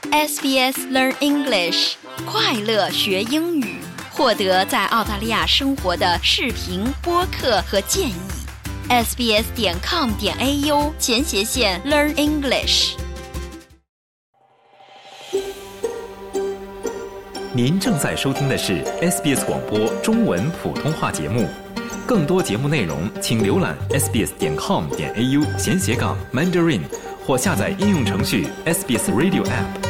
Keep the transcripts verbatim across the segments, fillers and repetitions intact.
S B S Learn English， 快乐学英语，获得在澳大利亚生活的视频、播客和建议。S B S 点 com 点 A U 前斜线 Learn English。 您正在收听的是 S B S 广播中文普通话节目。更多节目内容，请浏览 S B S 点 com 点 A U 闲斜杠 Mandarin， 或下载应用程序 S B S Radio App。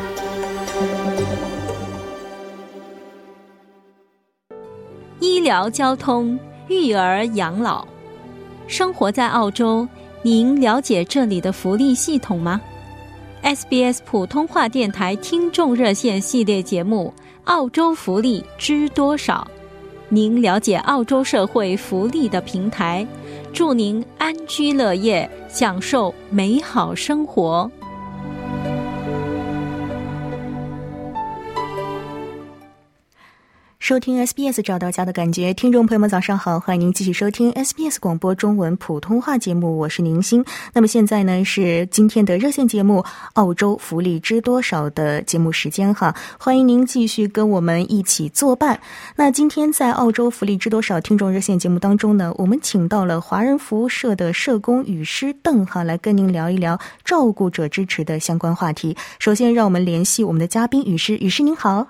医疗、交通、育儿、养老。生活在澳洲，您了解这里的福利系统吗？ S B S 普通话电台听众热线系列节目《澳洲福利知多少》，您了解澳洲社会福利的平台，祝您安居乐业，享受美好生活。 收听 S B S 找到家的感觉，听众朋友们早上好，欢迎您继续收听 S B S 广播中文普通话节目，我是宁欣。那么现在呢是今天的热线节目澳洲福利知多少的节目时间哈，欢迎您继续跟我们一起作伴。那今天在澳洲福利知多少听众热线节目当中呢，我们请到了华人服务社的社工语师邓哈来跟您聊一聊照顾者支持的相关话题。首先让我们联系我们的嘉宾语师，语师您好。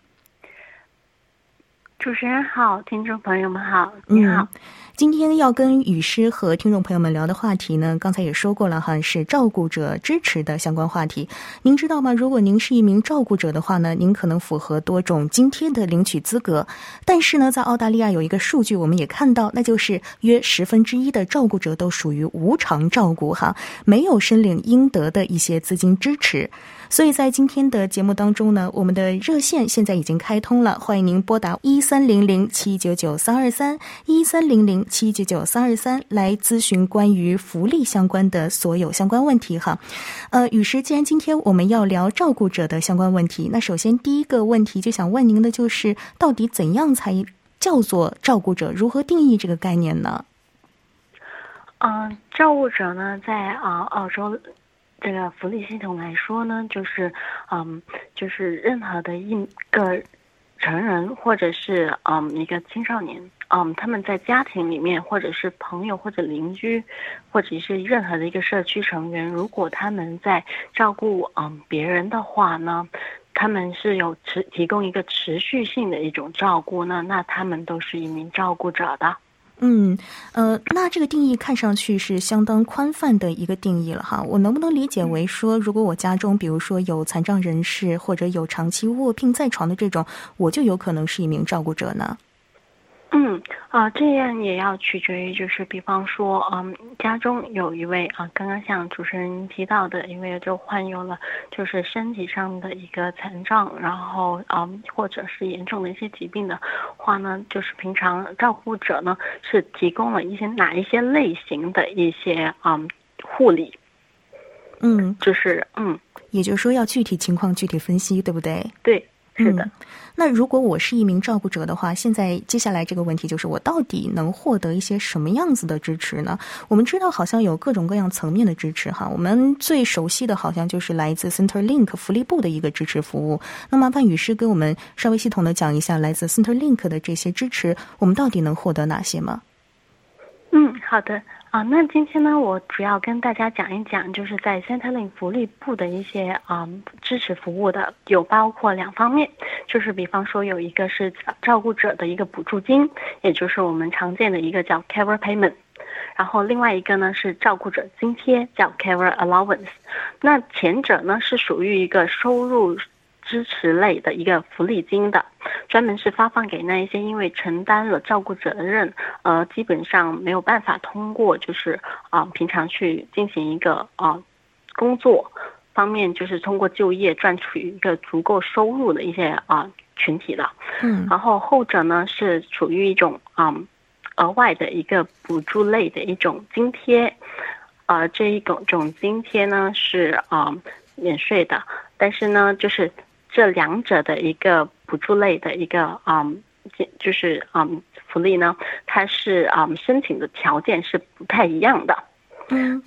主持人好，听众朋友们好，你好。 嗯，今天要跟语师和听众朋友们聊的话题呢，刚才也说过了哈，是照顾者支持的相关话题。您知道吗？如果您是一名照顾者的话呢，您可能符合多种津贴的领取资格。但是呢，在澳大利亚有一个数据我们也看到，那就是约十分之一的照顾者都属于无偿照顾哈，没有申领应得的一些资金支持。所以在今天的节目当中呢，我们的热线现在已经开通了，欢迎您拨打一三零零七九九三二三一三零零七九九三二三来咨询关于福利相关的所有相关问题哈。呃，语师，既然今天我们要聊照顾者的相关问题，那首先第一个问题就想问您的就是，到底怎样才叫做照顾者？如何定义这个概念呢？ 嗯、呃，照顾者呢，在啊、呃、澳洲这个福利系统来说呢，就是嗯，就是任何的一个成人或者是嗯一个青少年，嗯，他们在家庭里面，或者是朋友或者邻居，或者是任何的一个社区成员，如果他们在照顾嗯别人的话呢，他们是有持提供一个持续性的一种照顾呢，那他们都是一名照顾者的。 嗯，呃，那这个定义看上去是相当宽泛的一个定义了哈。我能不能理解为说，如果我家中比如说有残障人士或者有长期卧病在床的这种，我就有可能是一名照顾者呢？ 嗯啊、呃，这样也要取决于，就是比方说，嗯，家中有一位啊、呃，刚刚像主持人提到的，因为就患有了就是身体上的一个残障，然后嗯，或者是严重的一些疾病的话呢，就是平常照顾者呢是提供了一些哪一些类型的一些嗯护理， 嗯， 就是嗯， 也就是说要具体情况具体分析，对不对？ 对。是的、嗯， 那如果我是一名照顾者的话，现在接下来这个问题就是我到底能获得一些什么样子的支持呢？我们知道好像有各种各样层面的支持哈，我们最熟悉的好像就是来自 Centrelink 福利部的一个支持服务。那麻烦语师跟我们稍微系统的讲一下来自 Centrelink 的这些支持，我们到底能获得哪些吗？ 嗯，好的。啊，那今天呢，我主要跟大家讲一讲，就是在 Centrelink 福利部的一些啊、嗯、支持服务的，有包括两方面，就是比方说有一个是照顾者的一个补助金，也就是我们常见的一个叫 Carer Payment， 然后另外一个呢是照顾者津贴，叫 Carer Allowance。那前者呢是属于一个收入支持类的一个福利金的，专门是发放给那一些因为承担了照顾者的任，呃，基本上没有办法通过就是啊、呃、平常去进行一个啊、呃、工作方面，就是通过就业赚取一个足够收入的一些啊、呃、群体的。 嗯， 然后后者呢是属于一种啊、呃、额外的一个补助类的一种津贴，呃，这一种种津贴呢是啊、呃、免税的，但是呢就是这两者的一个补助类的一个嗯，就是嗯福利呢，它是嗯申请的条件是不太一样的。 嗯， 那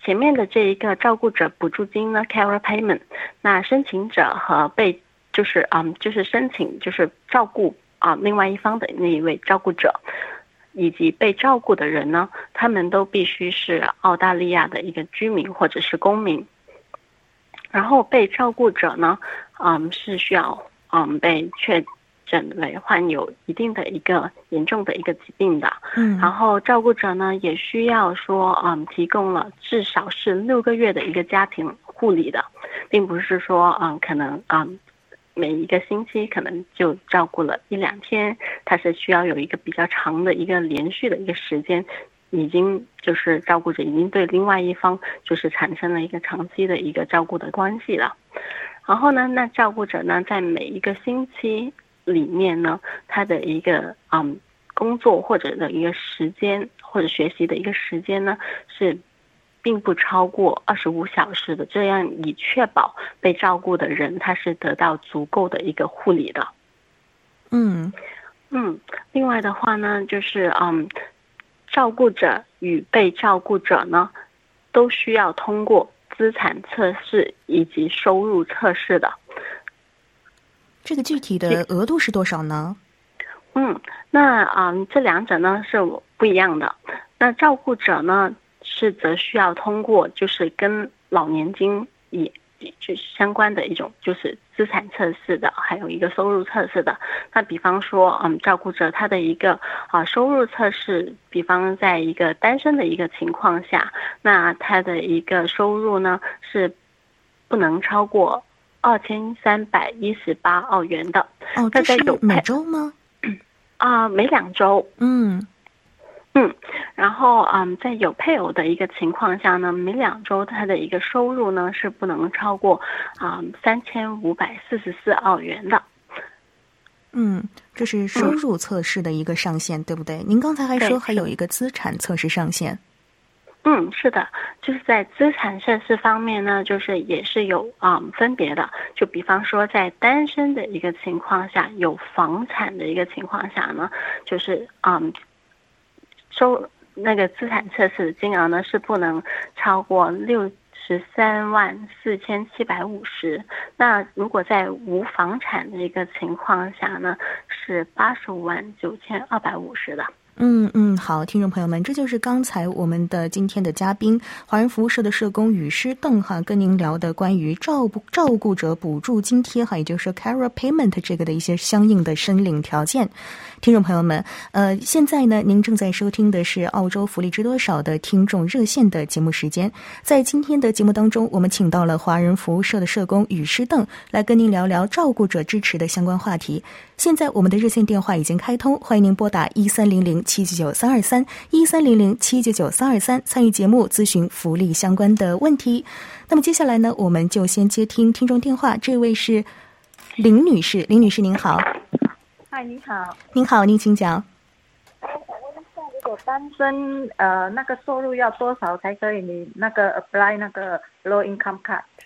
前面的这一个照顾者补助金呢 carer payment， 那申请者和被就是嗯就是申请就是照顾啊、呃、另外一方的那一位照顾者以及被照顾的人呢，他们都必须是澳大利亚的一个居民或者是公民。然后被照顾者呢，嗯是需要嗯被确诊为患有一定的一个严重的一个疾病的，嗯，然后照顾者呢也需要说，嗯，提供了至少是六个月的一个家庭护理的，并不是说，嗯，可能，嗯，每一个星期可能就照顾了一两天，它是需要有一个比较长的一个连续的一个时间，已经就是照顾者已经对另外一方就是产生了一个长期的一个照顾的关系了。然后呢，那照顾者呢在每一个星期里面呢，他的一个嗯工作或者的一个时间或者学习的一个时间呢，是并不超过二十五小时的，这样以确保被照顾的人他是得到足够的一个护理的。 嗯嗯，另外的话呢，就是嗯，照顾者与被照顾者呢，都需要通过资产测试以及收入测试的。 这个具体的额度是多少呢？ 嗯，那嗯，这两者呢是不一样的。那照顾者呢是则需要通过就是跟老年金也就相关的一种就是资产测试的，还有一个收入测试的。那比方说，嗯，照顾者他的一个啊收入测试，比方在一个单身的一个情况下，那他的一个收入呢是不能超过二千三百一十八澳元的。 哦，这是每周吗？ 啊、呃，每两周。 嗯嗯，然后嗯，在有配偶的一个情况下呢，每两周他的一个收入呢是不能超过啊三千五百四十四澳元的。 嗯，这是收入测试的一个上限，嗯、对不对？您刚才还说还有一个资产测试上限。 嗯，是的，就是在资产测试方面呢，就是也是有啊、嗯、分别的。就比方说，在单身的一个情况下，有房产的一个情况下呢，就是嗯收那个资产测试的金额呢是不能超过六十三万四千七百五十。那如果在无房产的一个情况下呢，是八十五万九千二百五十的。 嗯嗯，好，听众朋友们，这就是刚才我们的今天的嘉宾，华人服务社的社工雨师邓哈跟您聊的关于照顾照顾者补助津贴哈，也就是说 carer payment 这个的一些相应的申领条件。听众朋友们，呃，现在呢，您正在收听的是澳洲福利知多少的听众热线的节目时间。在今天的节目当中，我们请到了华人服务社的社工雨师邓来跟您聊聊照顾者支持的相关话题。现在我们的热线电话已经开通，欢迎您拨打一三零零七九九三二三一三零零七九九三二三参与节目咨询福利相关的问题。那么接下来呢，我们就先接听听众电话，这位是林女士。林女士您好。 嗨，你好。 您好，您请讲。 我想问一下，如果单身，呃，那个收入要多少才可以你那个 apply 那个 low income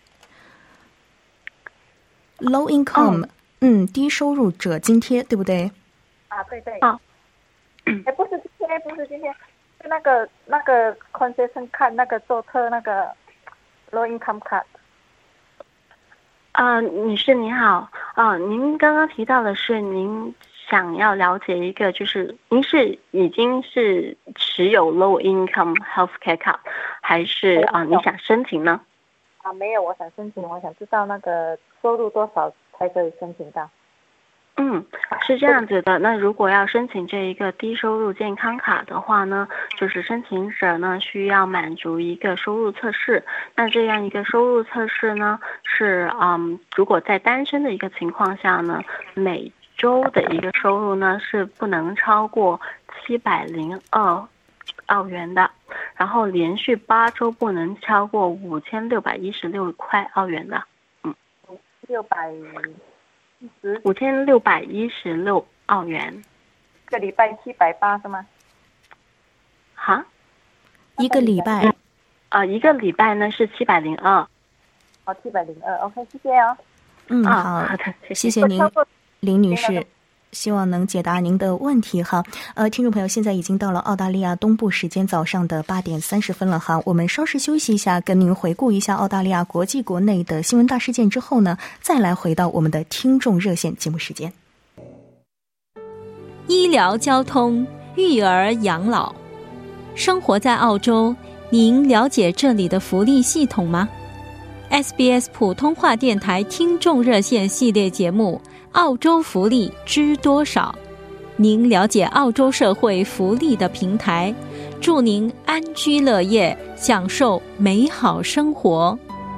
card？Low income，嗯，嗯，低收入者津贴，对不对？ 啊，对对。啊。哎，不是今天，不是今天，是那个那个 concession card 那个注册那个 low income card。 啊、呃，女士您好，啊、呃，您刚刚提到的是您想要了解一个，就是您是已经是持有 low income healthcare card， 还是啊、呃、你想申请呢？ 啊，没有，我想申请，我想知道那个收入多少才可以申请到。 嗯，是这样子的。那如果要申请这一个低收入健康卡的话呢，就是申请者呢需要满足一个收入测试。那这样一个收入测试呢，是嗯，如果在单身的一个情况下呢，每周的一个收入呢是不能超过七百零二澳元的，然后连续八周不能超过五千六百一十六块澳元的。嗯， 六百。 五千六百一十六澳元， 一个礼拜七百八是吗？ 哈， 一个礼拜， 呃，一个礼拜呢是七百零二。 哦，七百零二 ，OK， 谢谢哦。 嗯，好，好的，谢谢您，林女士。 希望能解答您的问题哈。呃，听众朋友，现在已经到了澳大利亚东部时间早上的八点三十分了哈。我们稍事休息一下，跟您回顾一下澳大利亚国际国内的新闻大事件之后呢，再来回到我们的听众热线节目时间。 医疗、交通、育儿、养老，生活在澳洲，您了解这里的福利系统吗？ S B S 普通话电台听众热线系列节目澳洲福利知多少，您了解澳洲社会福利的平台，祝您安居乐业，享受美好生活。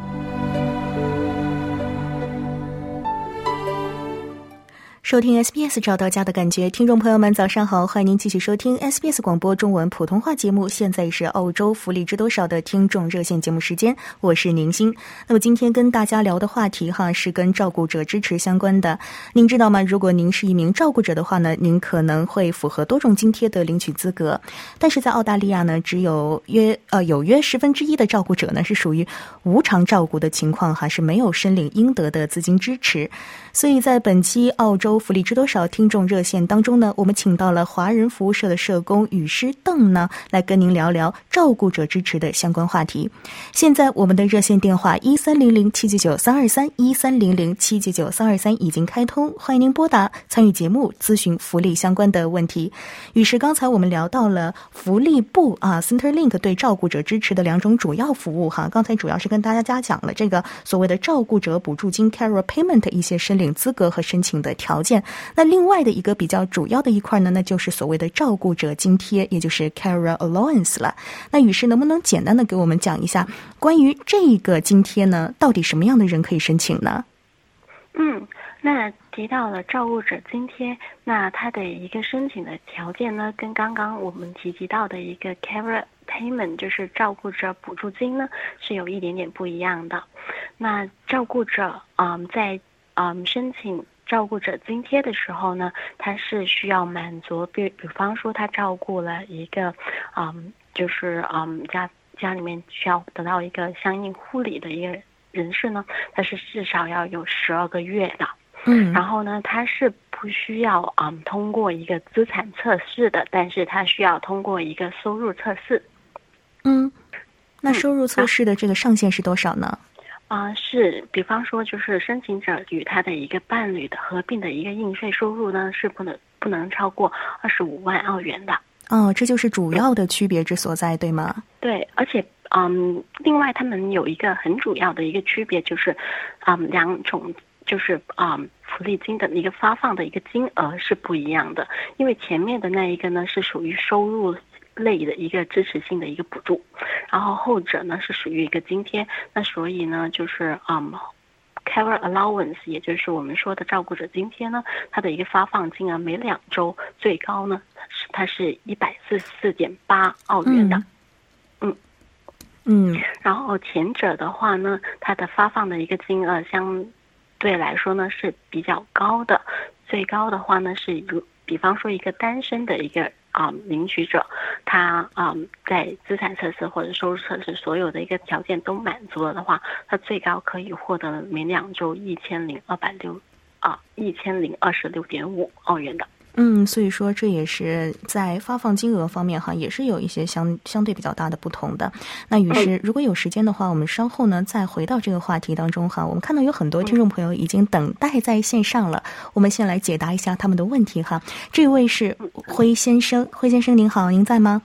收听 S B S 找到家的感觉，听众朋友们早上好，欢迎您继续收听 S B S 广播中文普通话节目，现在是澳洲福利知多少的听众热线节目时间，我是宁欣。那么今天跟大家聊的话题哈，是跟照顾者支持相关的。您知道吗？如果您是一名照顾者的话呢，您可能会符合多种津贴的领取资格，但是在澳大利亚呢，只有约呃有约十分之一的照顾者呢是属于无偿照顾的情况哈，是没有申领应得的资金支持。所以在本期澳洲福利知多少听众热线当中呢，我们请到了华人服务社的社工语师邓呢，来跟您聊聊照顾者支持的相关话题。现在我们的热线电话一三零零七九九三二三一三零零七九九三二三已经开通，欢迎您拨打参与节目咨询福利相关的问题。于是刚才我们聊到了福利部啊 Centrelink 对照顾者支持的两种主要服务哈，刚才主要是跟大家讲了这个所谓的照顾者补助金 Carer Payment 一些申领资格和申请的条件。那另外的一个比较主要的一块呢，那就是所谓的照顾者津贴，也就是 Carer Allowance 了。那于是能不能简单的给我们讲一下关于这个津贴呢，到底什么样的人可以申请呢？ 嗯，那提到了照顾者津贴，那它的一个申请的条件呢，跟刚刚我们提及到的一个 Carer Payment 就是照顾者补助金呢，是有一点点不一样的。那照顾者嗯在嗯申请照顾者津贴的时候呢，他是需要满足，比比方说他照顾了一个嗯就是嗯家家里面需要得到一个相应护理的一个人士呢，他是至少要有十二个月的。 嗯， 然后呢，他是不需要嗯通过一个资产测试的，但是他需要通过一个收入测试。 嗯，那收入测试的这个上限是多少呢？ 啊、呃，是，比方说，就是申请者与他的一个伴侣的合并的一个应税收入呢，是不能不能超过二十五万澳元的。 哦，这就是主要的区别之所在，对吗？ 对，而且嗯，另外他们有一个很主要的一个区别，就是嗯两种就是嗯福利金的一个发放的一个金额是不一样的，因为前面的那一个呢是属于收入类的一个支持性的一个补助，然后后者呢是属于一个津贴，那所以呢就是嗯 Carer Allowance 也就是我们说的照顾者津贴呢，它的一个发放金额每两周最高呢它是一百四十四点八澳元的。嗯嗯， 然后前者的话呢，它的发放的一个金额相对来说呢是比较高的，最高的话呢是如比方说一个单身的一个啊、嗯、领取者，他啊、嗯、在资产测试或者收入测试所有的一个条件都满足了的话，他最高可以获得每两周一千零二百六啊一千零二十六点五澳元的。 嗯，所以说这也是在发放金额方面哈，也是有一些相相对比较大的不同的。那于是如果有时间的话，我们稍后呢再回到这个话题当中哈。我们看到有很多听众朋友已经等待在线上了，我们先来解答一下他们的问题哈。这位是辉先生，辉先生您好，您在吗？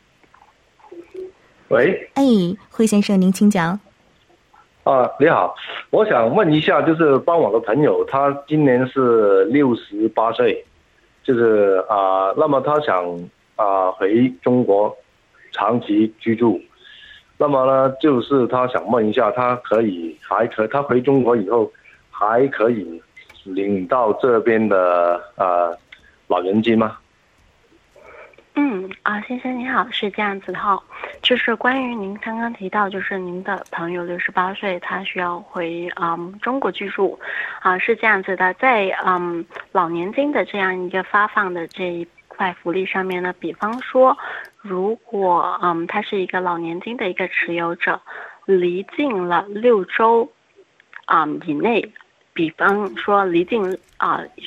喂， 哎，辉先生您请讲。 啊，你好，我想问一下，就是帮我的朋友，他今年是六十八岁。就是啊、呃，那么他想啊、呃、回中国长期居住，那么呢，就是他想问一下，他可以还可他回中国以后还可以领到这边的呃老人金吗？ 嗯啊，先生你好，是这样子的哈，就是关于您刚刚提到，就是您的朋友六十八岁，他需要回嗯中国居住，啊是这样子的，在嗯老年金的这样一个发放的这一块福利上面呢，比方说，如果嗯他是一个老年金的一个持有者，离境了六周啊、嗯、以内，比方说离境啊。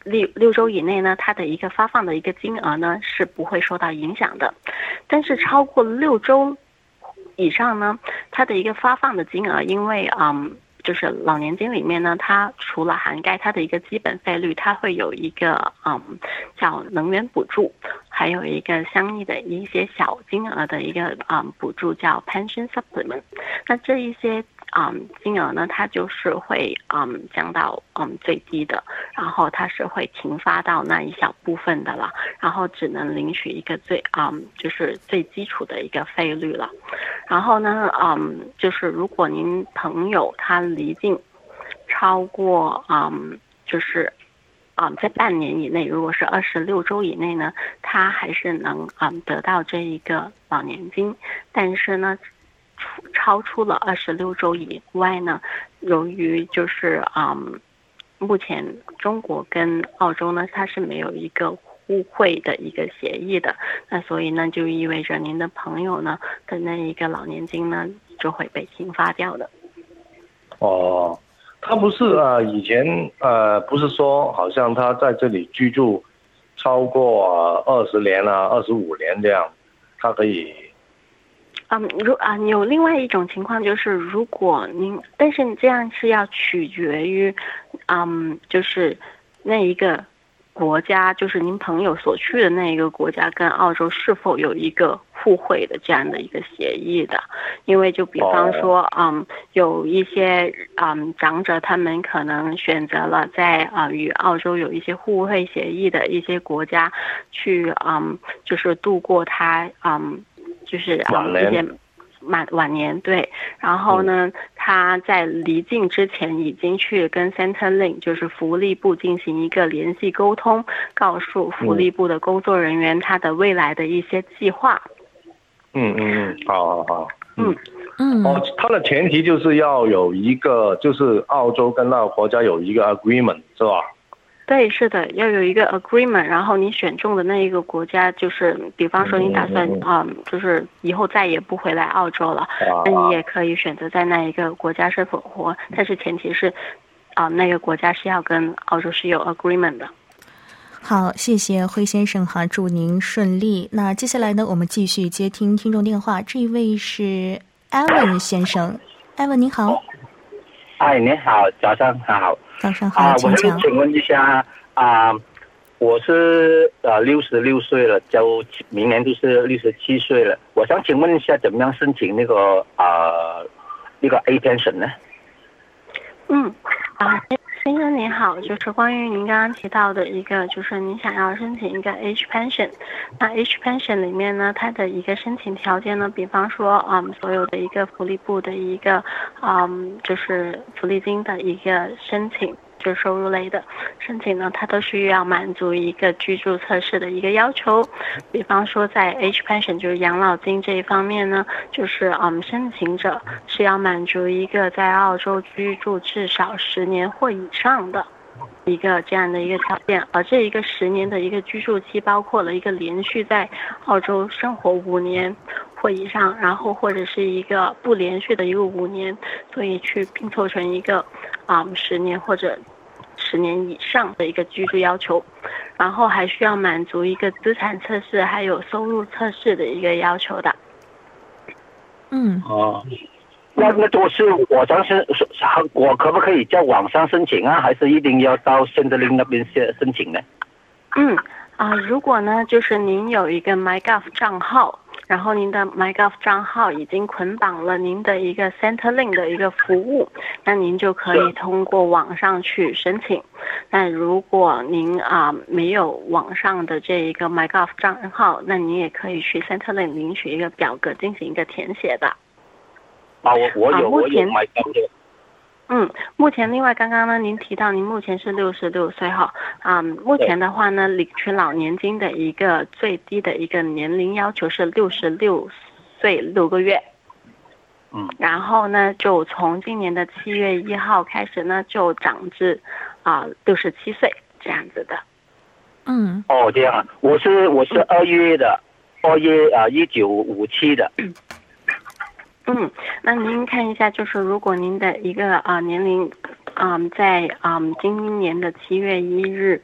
六六周以内呢，它的一个发放的一个金额呢是不会受到影响的，但是超过六周以上呢，它的一个发放的金额，因为嗯。就是老年金里面呢，它除了涵盖它的一个基本费率，它会有一个嗯叫能源补助，还有一个相应的一些小金额的一个嗯补助叫 pension supplement。那这一些嗯金额呢，它就是会嗯降到嗯最低的，然后它是会停发到那一小部分的了，然后只能领取一个最嗯就是最基础的一个费率了。然后呢，嗯，就是如果您朋友他离境超过嗯，就是嗯在半年以内，如果是二十六周以内呢，他还是能嗯得到这一个老年金。但是呢，超出了二十六周以外呢，由于就是嗯，目前中国跟澳洲呢，它是没有一个互惠的一个协议的，那所以呢，就意味着您的朋友呢的那一个老年金呢就会被停发掉的。 哦，他不是呃以前呃不是说好像他在这里居住超过二十年啊、二十五年这样，他可以。 嗯，如啊，有另外一种情况就是，如果您，但是你这样是要取决于，嗯，就是那一个国家，就是您朋友所去的那一个国家跟澳洲是否有一个互惠的这样的一个协议的。因为就比方说，嗯，有一些嗯长者他们可能选择了在啊、呃、与澳洲有一些互惠协议的一些国家去嗯就是度过他嗯就是啊一些晚晚年，对，然后呢，嗯、他在离境之前已经去跟 Centrelink 就是福利部进行一个联系沟通，告诉福利部的工作人员他的未来的一些计划。 嗯嗯嗯，好好好， 嗯嗯，哦，它的前提就是要有一个，就是澳洲跟那个国家有一个 agreement， 是吧？ 对，是的，要有一个 agreement， 然后你选中的那一个国家，就是比方说你打算啊、嗯嗯，就是以后再也不回来澳洲了，啊、那你也可以选择在那一个国家生活，但是前提是啊、呃，那个国家是要跟澳洲是有 agreement 的。 好，谢谢辉先生哈，祝您顺利。那接下来呢，我们继续接听听众电话，这一位是 Evan 先生 ，Evan 您好。 哎，你好，早上好。 早上好， 啊， 请讲。 我请问一下啊，我是呃六十六岁了，就明年就是六十七岁了。我想请问一下，怎么样申请那个啊那个 A pension 呢？ 嗯，啊，先生您好，就是关于您刚刚提到的一个，就是您想要申请一个 H pension， 那 H pension 里面呢，它的一个申请条件呢，比方说，嗯，所有的一个福利部的一个，嗯，就是福利金的一个申请。就收入类的申请呢，它都需要满足一个居住测试的一个要求。比方说，在 H pension 就是养老金这一方面呢，就是嗯，申请者是要满足一个在澳洲居住至少十年或以上的一个这样的一个条件，而这一个十年的一个居住期包括了一个连续在澳洲生活五年或以上，然后或者是一个不连续的一个五年，所以去拼凑成一个啊、嗯、十年或者十年以上的一个居住要求，然后还需要满足一个资产测试还有收入测试的一个要求的。 嗯， 哦，那那都是我当时我可不可以在网上申请啊，还是一定要到Centrelink那边申请呢？ 嗯啊、呃，如果呢，就是您有一个 MyGov 账号。然后您的 MyGov 账号已经捆绑了您的一个 Centrelink 的一个服务，那您就可以通过网上去申请。那如果您啊、呃、没有网上的这一个 MyGov 账号，那您也可以去 Centrelink 领取一个表格进行一个填写的。 啊，我我有、啊、我有 MyGov 的。 嗯，目前另外刚刚呢，您提到您目前是六十六岁哈，啊、嗯，目前的话呢，领取老年金的一个最低的一个年龄要求是六十六岁六个月， 嗯， 然后呢，就从今年的七月一号开始呢，就涨至啊六十七岁这样子的。 嗯， 哦，这样啊，我是我是二月的，二月啊一九五七的。 嗯，那您看一下，就是如果您的一个啊、呃、年龄，嗯、呃，在嗯、呃、今年的七月一日，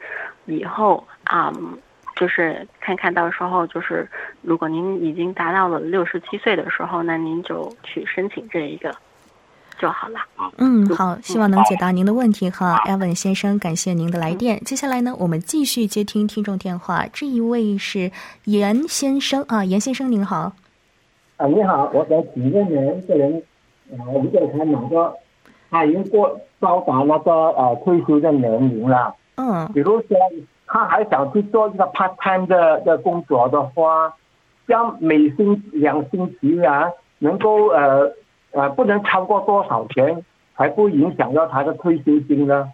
以后啊、嗯，就是看看到时候就是如果您已经达到了六十七岁的时候，那您就去申请这一个就好了。 嗯，好，希望能解答您的问题哈 ，Evan 先生，感谢您的来电。接下来呢，我们继续接听听众电话，这一位是严先生啊，严先生您好。 啊，你好，我想请问呢，这个人，呃，如果他哪个他已经过到达那个呃退休的年龄了， 嗯， 比如说他还想去做一个 part time 的的工作的话，像每星两星期啊，能够呃呃不能超过多少钱，才不影响到他的退休金呢？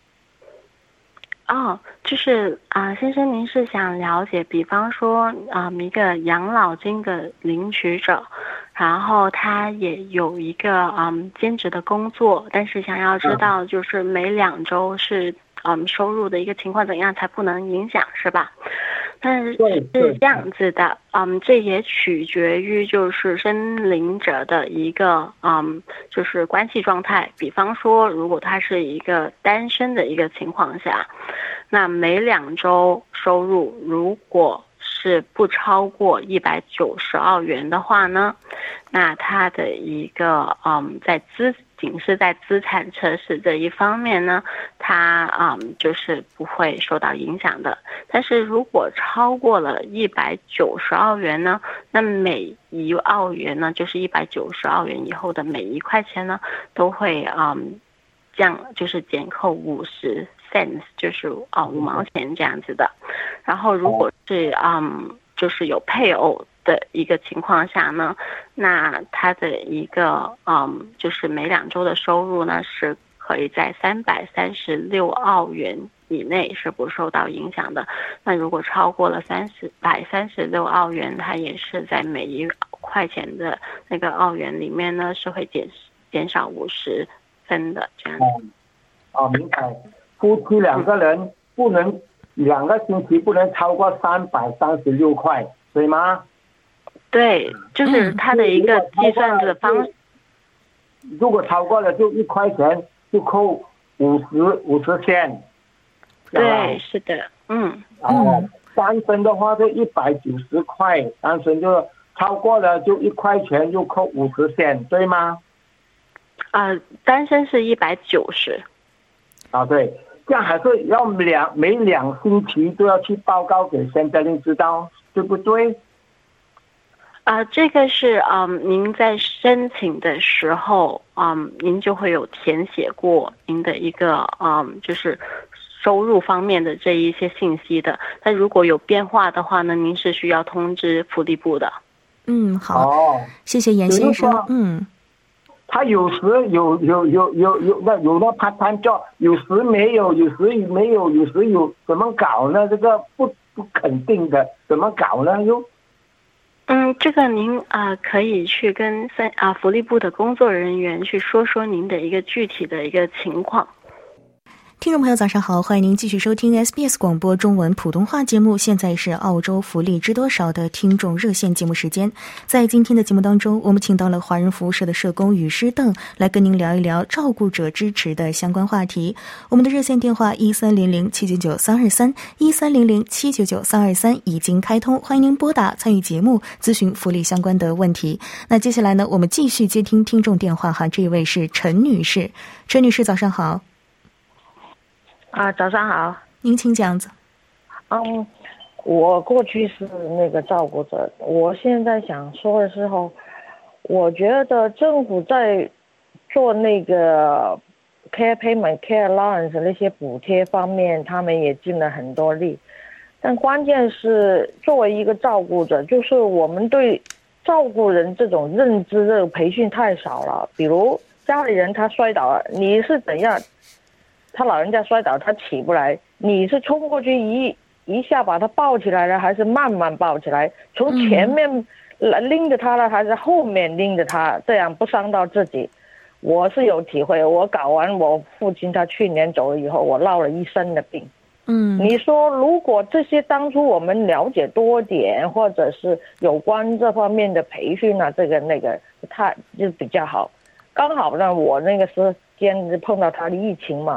哦，就是啊、呃，先生，您是想了解，比方说啊、呃，一个养老金的领取者，然后他也有一个嗯兼职的工作，但是想要知道就是每两周是嗯收入的一个情况怎样才不能影响，是吧？但是是这样子的，嗯，这也取决于就是申领者的一个嗯，就是关系状态。比方说，如果他是一个单身的一个情况下，那每两周收入如果是不超过一百九十澳元的话呢，那他的一个嗯，在资仅是在资产测试这一方面呢，它嗯就是不会受到影响的。但是如果超过了一百九十澳元呢，那每一澳元呢，就是一百九十澳元以后的每一块钱呢，都会嗯降，就是减扣五十 cents， 就是啊五毛钱这样子的。然后如果是嗯就是有配偶的一个情况下呢，那他的一个嗯，就是每两周的收入呢是可以在三百三十六澳元以内是不受到影响的。那如果超过了三十百三十六澳元，它也是在每一块钱的那个澳元里面呢是会减减少五十分的这样子。 哦，明白。夫妻两个人不能、嗯、两个星期不能超过三百三十六块，对吗？ 对，就是它的一个计算的方式。 如果超过了就一块钱就扣五十五十线。 对，是的，嗯。 哦，单身的话就一百九十块，单身就超过了就一块钱就扣五十线，对吗？ 啊、呃，单身是一百九十。 啊，对，这样还是要两每两星期都要去报告给县政府知道，对不对？ 啊、呃，这个是嗯，您在申请的时候，嗯，您就会有填写过您的一个嗯，就是收入方面的这一些信息的。但如果有变化的话呢，您是需要通知福利部的。 嗯，好， 哦、 谢谢严先生。嗯， 他有时有有有有有那有那 part time job，有时没有，有时没有，有时有，怎么搞呢？这个不不肯定的，怎么搞呢？又？ 嗯，这个您啊、呃、可以去跟三啊、呃、福利部的工作人员去说说您的一个具体的一个情况。 听众朋友早上好，欢迎您继续收听 S B S 广播中文普通话节目，现在是澳洲福利知多少的听众热线节目时间。在今天的节目当中，我们请到了华人服务社的社工雨师邓来跟您聊一聊照顾者支持的相关话题。我们的热线电话一三零零七九九三二三 一三零零七九九三二三已经开通，欢迎您拨打参与节目咨询福利相关的问题。那接下来呢，我们继续接听听众电话哈，这一位是陈女士。陈女士早上好。 啊，早上好， 您请讲子。 嗯，我过去是那个照顾者，我现在想说的时候，我觉得政府在做那个 care payment、care allowance 那些补贴方面，他们也尽了很多力，但关键是作为一个照顾者，就是我们对照顾人这种认知的培训太少了。比如家里人他摔倒了，你是怎样？他老人家摔倒，他起不来，你是冲过去一一下把他抱起来了，还是慢慢抱起来？从前面拎着他了，还是后面拎着他？这样不伤到自己。我是有体会，我搞完我父亲他去年走了以后，我落了一身的病。 嗯， 你说如果这些当初我们了解多点，或者是有关这方面的培训啊，这个那个他就比较好。刚好呢，我那个时间碰到他的疫情嘛。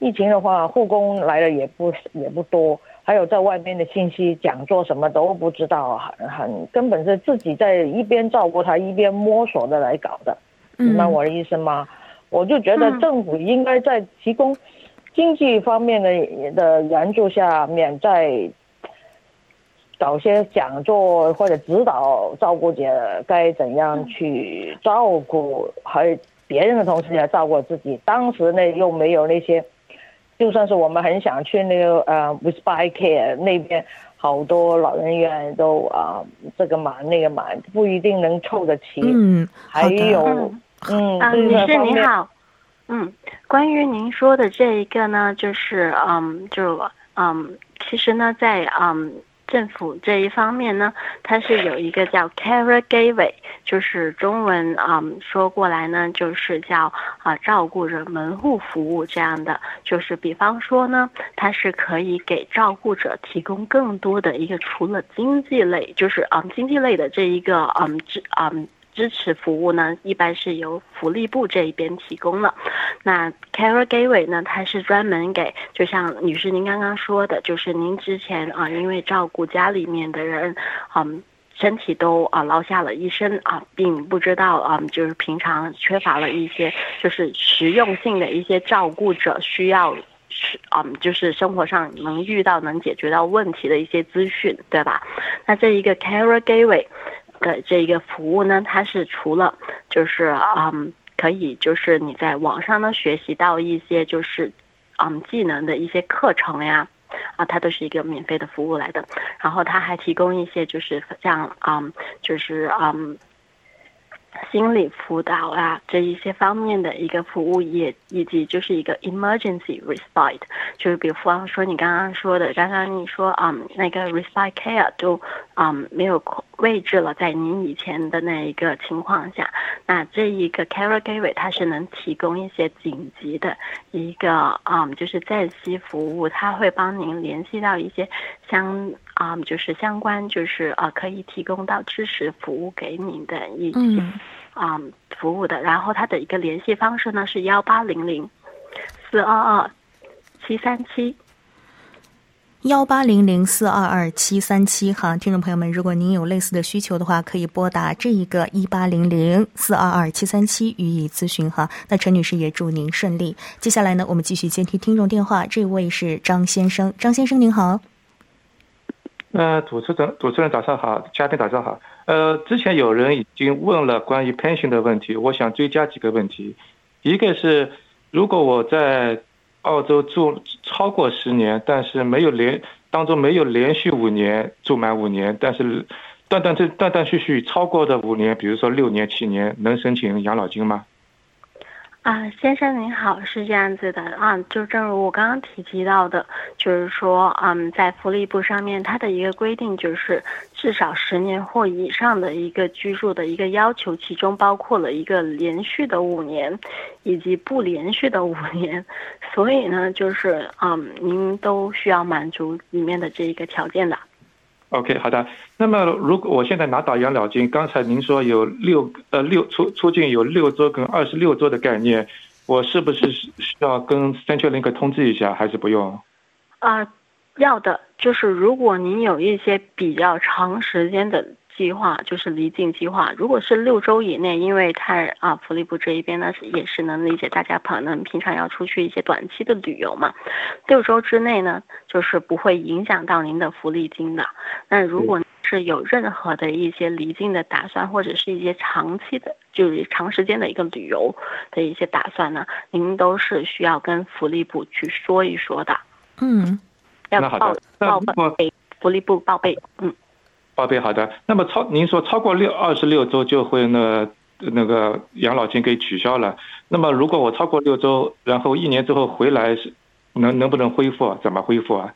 疫情的话，护工来的也不也不多，还有在外面的信息讲座什么都不知道，很很根本是自己在一边照顾他一边摸索的来搞的，明白我的意思吗？我就觉得政府应该在提供经济方面的的援助下面，在搞些讲座或者指导照顾者该怎样去照顾，还有别人的同时也照顾自己。当时呢又没有那些，就算是我们很想去那个呃 respite care 那边，好多老人院都啊、呃、这个忙那个忙，不一定能凑得齐。 嗯， 还有嗯啊，女士您好，嗯，关于您说的这一个呢，就是嗯，就嗯，其实呢，在嗯政府这一方面呢，它是有一个叫 caregiver， 就是中文嗯说过来呢，就是叫啊、呃、照顾者门户服务这样的，就是比方说呢，它是可以给照顾者提供更多的一个除了经济类，就是嗯经济类的这一个嗯支嗯。支持服务呢，一般是由福利部这一边提供了。那 caregiver 呢，它是专门给，就像女士您刚刚说的，就是您之前啊、呃，因为照顾家里面的人，嗯，身体都啊、呃、落下了一身啊病，不知道啊、嗯，就是平常缺乏了一些就是实用性的一些照顾者需要。是嗯，就是生活上能遇到、能解决到问题的一些资讯，对吧？那这一个 caregiver 的这一个服务呢，它是除了就是嗯，可以就是你在网上呢学习到一些就是嗯技能的一些课程呀，啊，它都是一个免费的服务来的。然后它还提供一些就是像嗯，就是嗯。心理辅导啊，这一些方面的一个服务也，以及就是一个 emergency respite， 就是比方说你刚刚说的，刚刚你说嗯那个 respite care 都嗯没有位置了，在您以前的那一个情况下，那这一个 caregiver 它是能提供一些紧急的一个嗯就是暂息服务，它会帮您联系到一些相啊、嗯、就是相关就是呃可以提供到支持服务给您的一些。嗯啊、嗯，服务的，然后它的一个联系方式呢是幺八零零四二二七三七， 幺八零零四二二七三七哈，听众朋友们，如果您有类似的需求的话，可以拨打这一个一八零零四二二七三七予以咨询哈。那陈女士也祝您顺利。接下来呢，我们继续接听听众电话，这位是张先生，张先生您好。 呃，主持人，主持人早上好，嘉宾早上好。呃，之前有人已经问了关于 pension 的问题，我想追加几个问题。一个是，如果我在澳洲住超过十年，但是没有连当中没有连续五年住满五年，但是断断这断断续续超过的五年，比如说六年、七年，能申请养老金吗？ 啊，先生您好，是这样子的啊，就正如我刚刚提及到的，就是说，嗯，在福利部上面，它的一个规定就是至少十年或以上的一个居住的一个要求，其中包括了一个连续的五年，以及不连续的五年，所以呢，就是嗯，您都需要满足里面的这一个条件的。 OK， 好的。那么，如果我现在拿到养老金，刚才您说有六呃六出出境有六周跟二十六周的概念，我是不是需要跟 Centrelink 通知一下，还是不用？ 啊、呃，要的。就是如果您有一些比较长时间的计划，就是离境计划，如果是六周以内，因为它啊福利部这一边呢也是能理解大家可能平常要出去一些短期的旅游嘛，六周之内呢就是不会影响到您的福利金的。那如果是有任何的一些离境的打算，或者是一些长期的就是长时间的一个旅游的一些打算呢，您都是需要跟福利部去说一说的。 嗯， 要报报备福利部报备。嗯。 报备好的。那么超您说超过六二十六周就会呢那个养老金给取消了。那么如果我超过六周，然后一年之后回来，能能不能恢复？怎么恢复啊？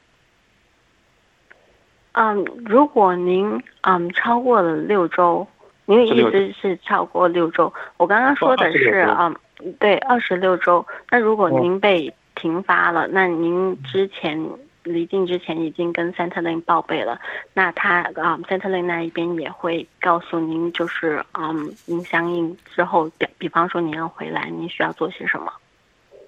嗯，如果您嗯超过了六周，您的意思是超过六周？我刚刚说的是嗯对二十六周。那如果您被停发了，那您之前。离境之前已经跟 Centrelink 报备了，那他啊、嗯、Centrelink 那一边也会告诉您，就是嗯，您相应之后，比比方说您要回来，您需要做些什么。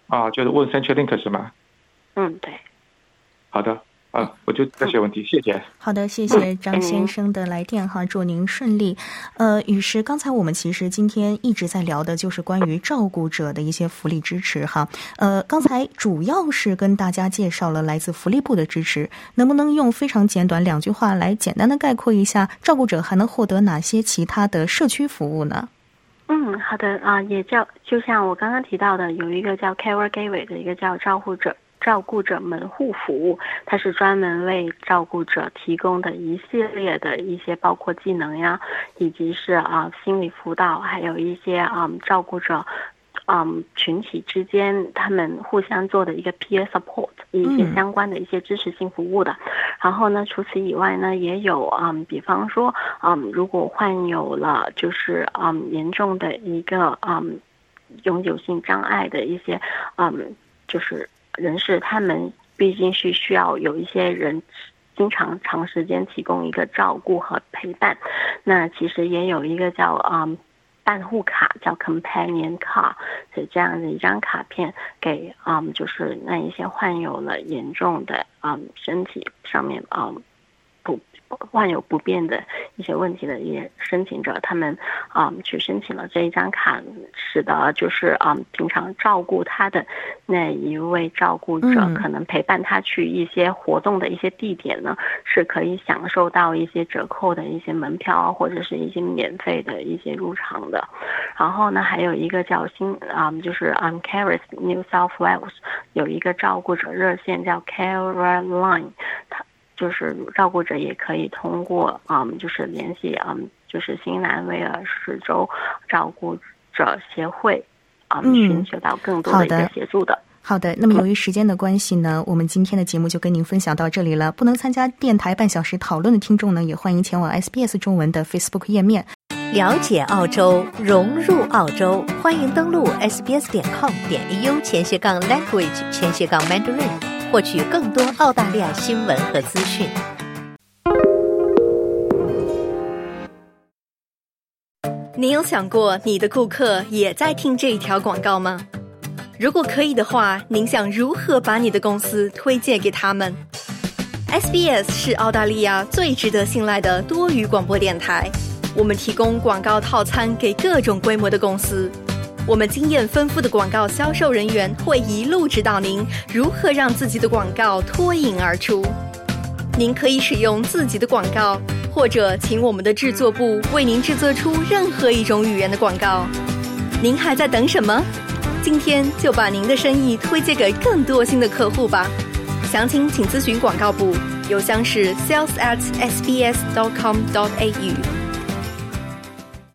啊，就是问 CenturyLink 是吗？ 嗯，对。 好的。啊，我就这些问题，谢谢。 好的，谢谢张先生的来电哈，祝您顺利。呃，雨石，刚才我们其实今天一直在聊的就是关于照顾者的一些福利支持哈。呃，刚才主要是跟大家介绍了来自福利部的支持，能不能用非常简短两句话来简单的概括一下，照顾者还能获得哪些其他的社区服务呢？ 嗯，好的啊，也叫就像我刚刚提到的，有一个叫 Caregiver 的一个叫照顾者。照顾者门户服务，它是专门为照顾者提供的一系列的一些包括技能呀，以及是啊心理辅导，还有一些啊照顾者嗯群体之间他们互相做的一个 peer support 一些相关的一些支持性服务的。嗯、然后呢，除此以外呢，也有嗯比方说嗯如果患有了就是嗯严重的一个嗯永久性障碍的一些嗯就是。人士他们毕竟是需要有一些人经常长时间提供一个照顾和陪伴，那其实也有一个叫嗯伴护卡，叫 Companion Card 是这样的一张卡片，给嗯就是那一些患有了严重的嗯身体上面嗯不患有不便的一些问题的一些申请者，他们啊、嗯、去申请了这一张卡，使得就是啊、嗯、平常照顾他的那一位照顾者、嗯，可能陪伴他去一些活动的一些地点呢，是可以享受到一些折扣的一些门票或者是一些免费的一些入场的。然后呢，还有一个叫新啊、嗯、就是啊、um, Caris New South Wales 有一个照顾者热线叫 Careline， 它。就是照顾者也可以通过嗯，就是联系嗯，就是新南威尔士州照顾者协会嗯，寻求到更多的一个协助的。 好的，那么由于时间的关系呢，我们今天的节目就跟您分享到这里了。不能参加电台半小时讨论的听众呢，也欢迎前往 S B S 中文的 Facebook 页面， 了解澳洲，融入澳洲。欢迎登录 s b s 点 com 点 a u 前斜杠 language 前斜杠 Mandarin。获取更多澳大利亚新闻和资讯。 你有想过你的顾客也在听这一条广告吗？如果可以的话，您想如何把你的公司推荐给他们？ S B S 是澳大利亚最值得信赖的多语广播电台，我们提供广告套餐给各种规模的公司。我们经验丰富的广告销售人员会一路指导您如何让自己的广告脱颖而出。您可以使用自己的广告，或者请我们的制作部为您制作出任何一种语言的广告。您还在等什么？今天就把您的生意推荐给更多新的客户吧。详情请咨询广告部，邮箱是 sales at s b s dot com dot a u。